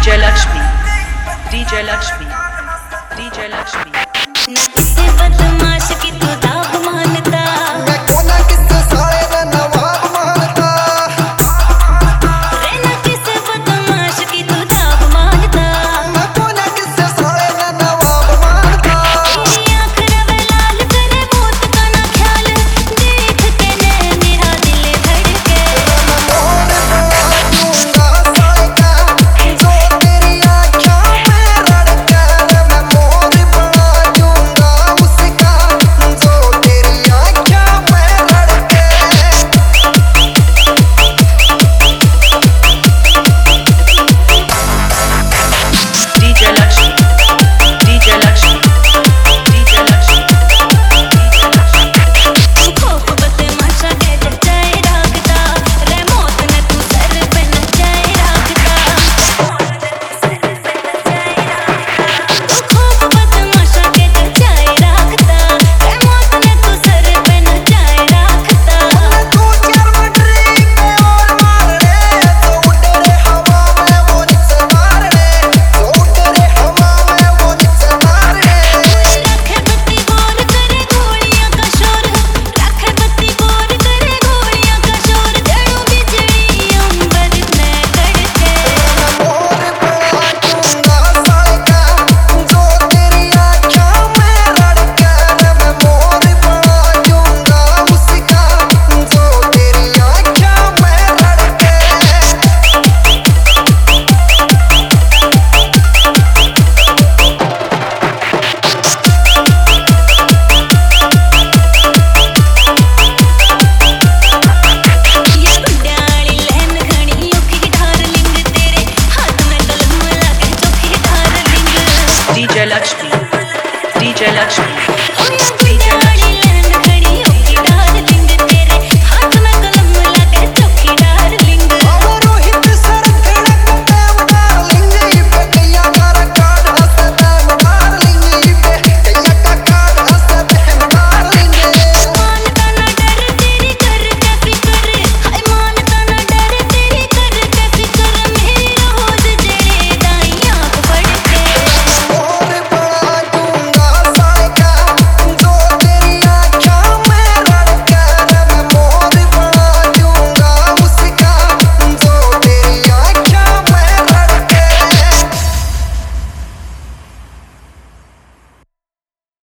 DJ Lakshmi, DJ Lakshmi, DJ Lakshmi. ना किसी बदमाश की तू दाग मानता, मैं कोना किस साले दा नवाब मानता। रे ना किसी बदमाश की तू दाग मानता, मैं कोना किस साले दा नवाब मानता। तेरी आँख रवे लाल करे मौत का ना ख्याल, देख के ने मेरा दिल धड़के। मैं मोर बना दूंगा साले का, जो तेरी आँखों में रड़के। मैं मोर बना दूंगा उसका, जो तेरी आँखों में रड़के। DJ Lakshmi, DJ Lakshmi, DJ Lakshmi, DJ Lakshmi. खौफ बदमाशा के जचाए राखता, रे मौत ने तू सर पे नचाए राखता। तू खौफ बदमाशा के जचाए राखता, रे मौत ने तू सर पे नचाए राखता। तू चार मटरी पे और मारने, तो उड़े रे हवा में वो नीचे मारने, तो उड़े रे हवा में वो नीचे मारने। रखे बत्ती बोर करे गोलियां का शोर, रखे बत्ती बोर करे गोलियां का शोर, जड़ों बिजली अंबर में कड़के। मैं मोर बना दूंगा साले का, जो तेरी आँखों में रड़के। मैं मोर बना दूंगा उसका, जो तेरी आँखों में रड़के। ये गुंडाली लहन घनी ओखी डार्लिंग, तेरे हाथ में कलम लागे चोखी darling. DJ Lakshmi, DJ Lakshmi.